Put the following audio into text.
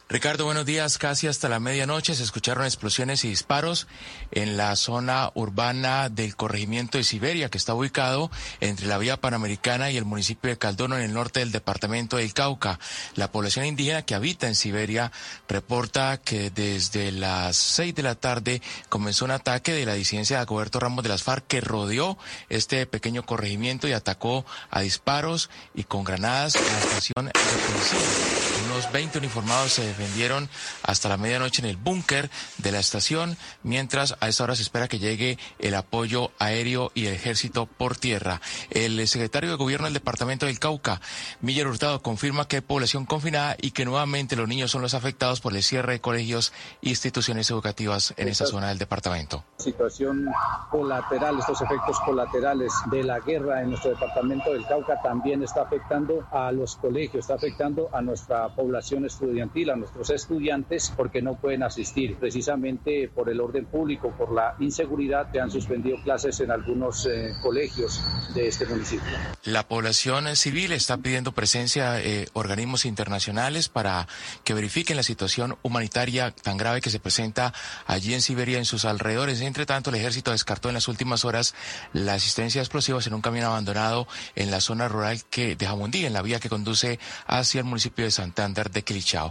Ricardo, buenos días. Casi hasta la medianoche se escucharon explosiones y disparos en la zona urbana del corregimiento de Siberia, que está ubicado entre la vía Panamericana y el municipio de Caldono, en el norte del departamento del Cauca. La población indígena que habita en Siberia reporta que desde las 6 de la tarde comenzó un ataque de la disidencia de Dagoberto Ramos de las FARC, que rodeó este pequeño corregimiento y atacó a disparos y con granadas a la estación de policía. Unos 20 uniformados se defendieron hasta la medianoche en el búnker de la estación, mientras a esta hora se espera que llegue el apoyo aéreo y el ejército por tierra. El secretario de Gobierno del departamento del Cauca, Miller Hurtado, confirma que hay población confinada y que nuevamente los niños son los afectados por el cierre de colegios e instituciones educativas en esta zona del departamento. Situación colateral, estos efectos colaterales de la guerra en nuestro departamento del Cauca también está afectando a los colegios, está afectando a nuestra población estudiantil, a nuestros estudiantes, porque no pueden asistir. Precisamente por el orden público, por la inseguridad, se han suspendido clases en algunos colegios de este municipio. La población civil está pidiendo presencia de organismos internacionales para que verifiquen la situación humanitaria tan grave que se presenta allí en Siberia y en sus alrededores. Entre tanto, el ejército descartó en las últimas horas la asistencia de explosivos en un camión abandonado en la zona rural de Jamundí, en la vía que conduce hacia el municipio de Santander de Quilichao.